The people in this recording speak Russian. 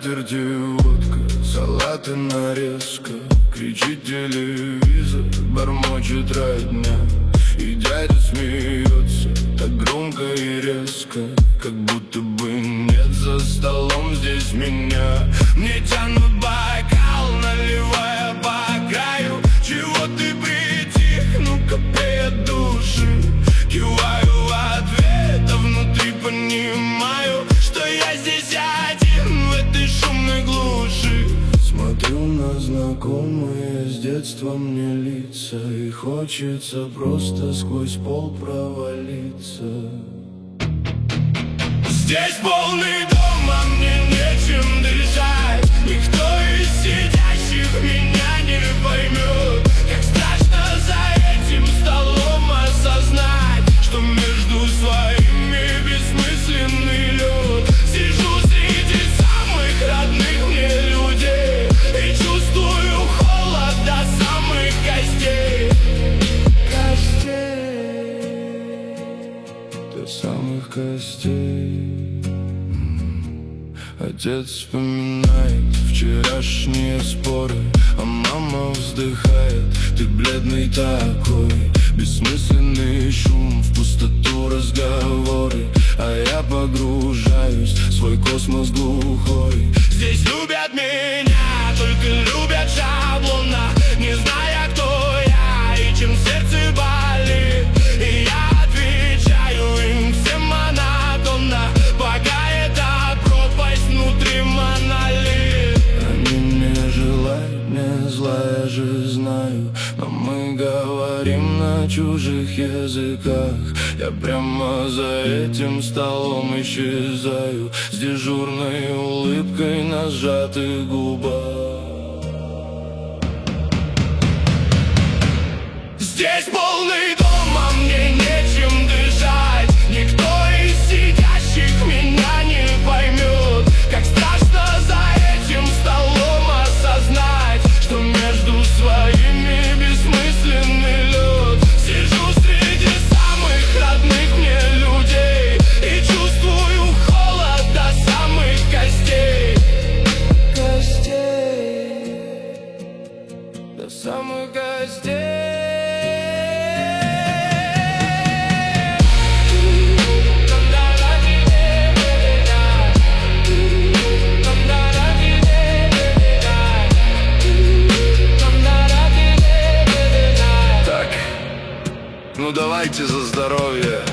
скатерти водка, салаты нарезка. Кричит телевизор, бормочет родня, и дядя смеется так громко и резко, как будто бы нет за столом здесь меня. Мне тянут бокал, наливая по краю. Чего ты притих, ну-ка пей от души. Киваю в ответ, а внутри понимаю, что я здесь один в этой шумной глуши. Смотрю на знакомые с детства мне лица, и хочется просто сквозь пол провалиться. Здесь полный дом, а мне нечем дышать. Никто из сидящих меня не поймет. Как страшно за этим столом осознать, что между своими бессмысленный лед. Сижу среди самых родных мне людей и чувствую холод до самых костей. До самых костей. Отец вспоминает вчерашние споры, а мама вздыхает: ты бледный такой. Бессмысленный шум, в пустоту разговоры, а я погружаюсь в свой космос глухой. Здесь любят меня, только любят шаблонно, не зная, кто я и чем сердце болит. И я отвечаю им всем монотонно, пока эта пропасть внутри монолит. Они мне желают не зла, я же знаю, но мы говорим на чужих языках. Я прямо за этим столом исчезаю с дежурной улыбкой на сжатых губах. Здесь полный дом, а мне нечем дышать. Никто из сидящих меня не поймет. Как страшно за этим столом осознать, что между своими бессмысленный лед. Сижу среди самых родных мне людей и чувствую холод до самых костей. До самых костей. Ну давайте за здоровье.